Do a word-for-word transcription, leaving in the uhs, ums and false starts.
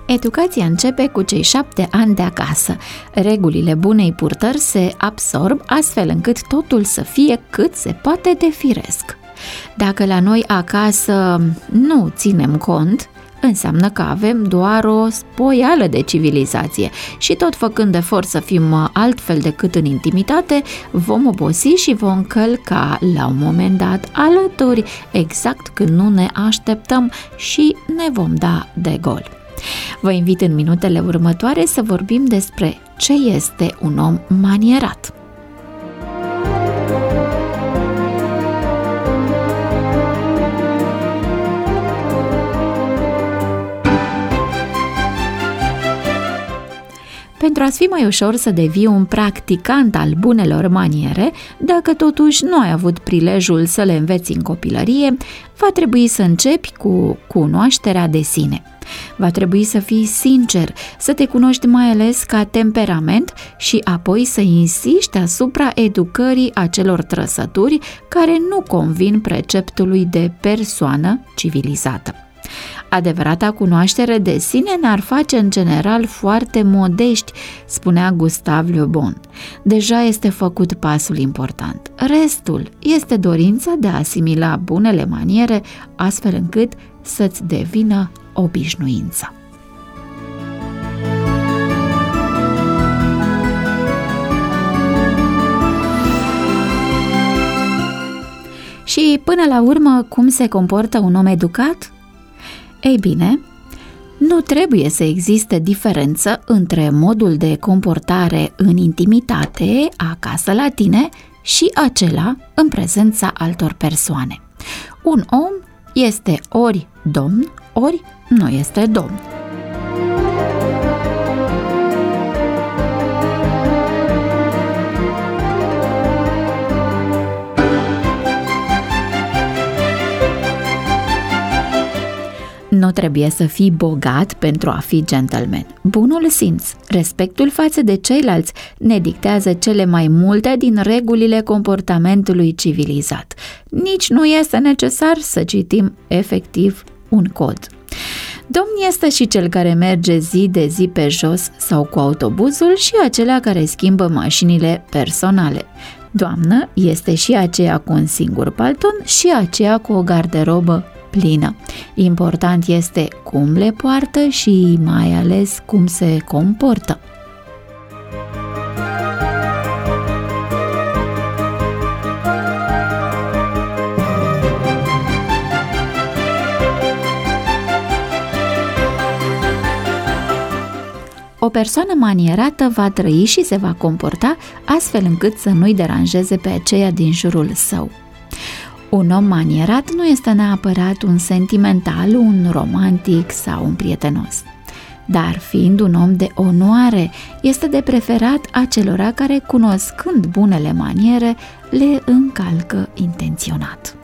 Educația începe cu cei șapte ani de acasă. Regulile bunei purtări se absorb astfel încât totul să fie cât se poate de firesc. Dacă la noi acasă nu ținem cont, înseamnă că avem doar o spoială de civilizație și tot făcând efort să fim altfel decât în intimitate, vom obosi și vom călca la un moment dat alături, exact când nu ne așteptăm și ne vom da de gol. Vă invit în minutele următoare să vorbim despre ce este un om manierat. Pentru a-ți fi mai ușor să devii un practicant al bunelor maniere, dacă totuși nu ai avut prilejul să le înveți în copilărie, va trebui să începi cu cunoașterea de sine. Va trebui să fii sincer, să te cunoști mai ales ca temperament și apoi să insiști asupra educării acelor trăsături care nu convin preceptului de persoană civilizată. Adevărata cunoaștere de sine ne-ar face în general foarte modești, spunea Gustave Le Bon. Deja este făcut pasul important. Restul este dorința de a asimila bunele maniere astfel încât să-ți devină obișnuință. Și până la urmă, cum se comportă un om educat? Ei bine, nu trebuie să existe diferență între modul de comportare în intimitate, acasă la tine, și acela în prezența altor persoane. Un om este ori domn, ori nu este domn. Nu trebuie să fii bogat pentru a fi gentleman. Bunul simț, respectul față de ceilalți ne dictează cele mai multe din regulile comportamentului civilizat. Nici nu este necesar să citim efectiv un cod. Domn este și cel care merge zi de zi pe jos sau cu autobuzul și acela care schimbă mașinile personale. Doamnă este și aceea cu un singur palton și aceea cu o garderobă plină. Important este cum le poartă și mai ales cum se comportă. O persoană manierată va trăi și se va comporta astfel încât să nu-i deranjeze pe aceia din jurul său. Un om manierat nu este neapărat un sentimental, un romantic sau un prietenos. Dar fiind un om de onoare, este de preferat acelora care, cunoscând bunele maniere, le încalcă intenționat.